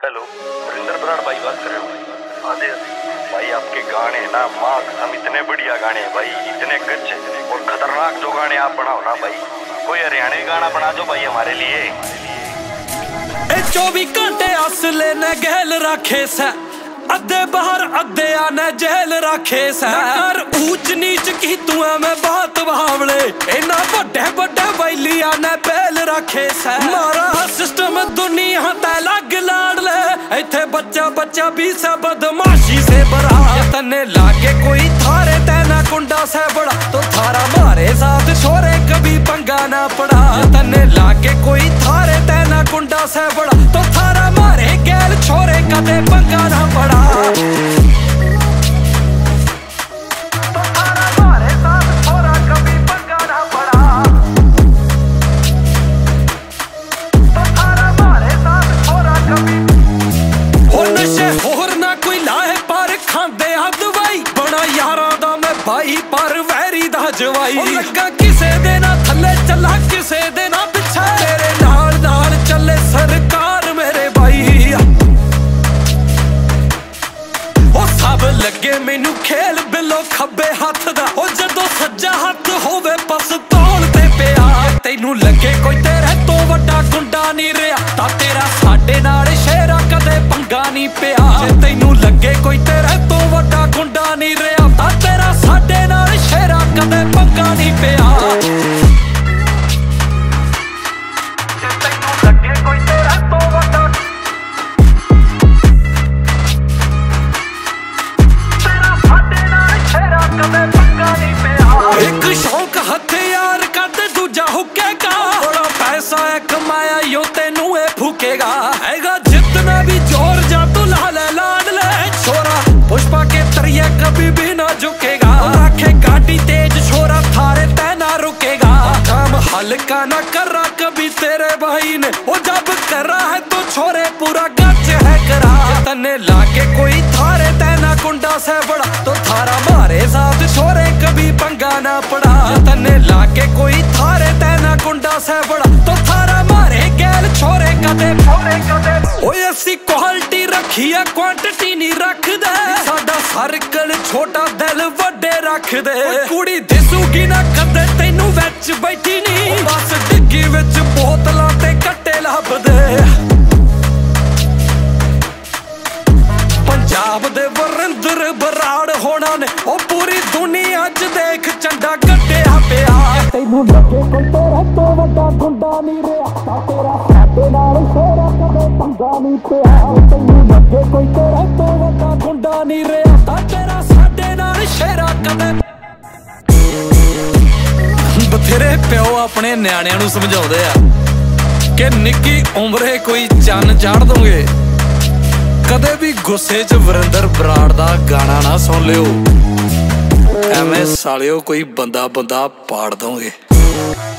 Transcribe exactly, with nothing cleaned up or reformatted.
Hello, Varinder Brar भाई बात कर रहे हो? हाँ जी भाई, आपके गाने ना माँ कसम इतने बढ़िया गाने हैं भाई, इतने गच्चे और खतरनाक जो गाने आप बनाओ ना भाई। कोई हरियाणवी गाना बना दो भाई हमारे लिए। चौबीस घंटे असले ने गहल रखे से, अद्धे बाहर अद्धे आने जेल रखे से। ऊंच नीच की तू मैं बात बावले, इना बड़े बड़े बैलिया ने पहल रखे से। मारा सिस्टम दुनिया ते लग लाड़ ले, इथे बच्चा बच्चा भी से बदमाशी से बड़ा। तने लागे कोई थारे तेना कुंडा से बड़ा, तो थारा मारे साथ छोरे कभी पंगा ना पड़ा। तने लागे कोई थारे तेना कुंडा से बड़ा, तो थारा मारे गैल छोरे कदे पंगा ना पड़ा। भाई पर वैरी दा जवाई लगा किसे दे ना थले चला किसे दे ना पिछे, तेरे नाल नाल चले सरकार मेरे भाई। ओ सब लगे मैनू खेल बिलो खब्बे हाथ दा, ओ जदों सज्जा हाथ होवे पिस्तौल ते पिया। तैनू लगे कोई तेरे तो वड्डा गुंडा नहीं रहा, तां तेरा साडे नाल शेरा कदे पंगा नहीं पिया। जे तैनू लगे कोई तेरे तो वड्डा गुंडा नहीं रहा, तां तेरा साडे नाल शेरा कदे पंगा नहीं पिया। जे तैनू लगे कोई तेरे तो वड्डा, तेरा साडे नाल शेरा कदे पंगा नहीं पिया। एक शौक हथियार कद दूजा हुकेगा, बड़ा पैसा है कमाया यो तेनू ए फूकेगा। हैगा जितना भी जोर जा तू ला ले लाड ले छोरा, पुष्पा के तरिए कभी भी ना झुकेगा। रखे गाड़ी तेज छोरा थारे तै ना रुकेगा। काम हल्का ना कर रहा कभी तेरे भाई ने, वो जब कर रहा है तो छोरे पूरा गच है करा। तने लागे कोई थारे तै ना कुंडा से बड़ा, तो थारा मारे साथ छोरे कभी पंगा ना पड़ा। तने लागे कोई थारे तै ना कुंडा से बड़ा, तो थारा मारे गैल छोरे कदे छोरे कदे। ओए ऐसी क्वालिटी रखी है क्वांटिटी नहीं रख दे, साडा सर्कल छोटा दिल वड्डे रख दे। कुड़ी दिसूगी ना कदे तैनू विच बैठी नहीं, बस डिग्गी विच बोतलां ते कट्टे लभ दे। पंजाब दे वरिंदर बराड़ होना ने, ओ पूरी दुनिया च देख झंडा कट्टिया पिया। तैनू लगे कोई तेरा तो वड्डा गुंडा नहीं रहा, तां तेरा साडे नाल शेरा कदे पंगा नहीं पिया। तैनू लगे कोई तेरा तो वड्डा गुंडा नहीं रहा, तां तेरा साडे नाल शेरा कदे। बथेरे प्यो अपने न्याणिਆਂ ਨੂੰ ਸਮਝਾਉਂਦੇ ਆ ਕਿ ਨਿੱਕੀ ਉਮਰੇ ਕੋਈ ਚੰਨ ਚਾੜ ਦੋਗੇ, ਕਦੇ ਵੀ ਗੁੱਸੇ 'ਚ ਵਰਿੰਦਰ ਬਰਾੜ ਦਾ ਗਾਣਾ ਨਾ ਸੁਣ ਲਿਓ, ਐਵੇਂ ਸਾਲਿਓ ਕੋਈ ਬੰਦਾ ਬੰਦਾ ਪਾੜ ਦੋਗੇ।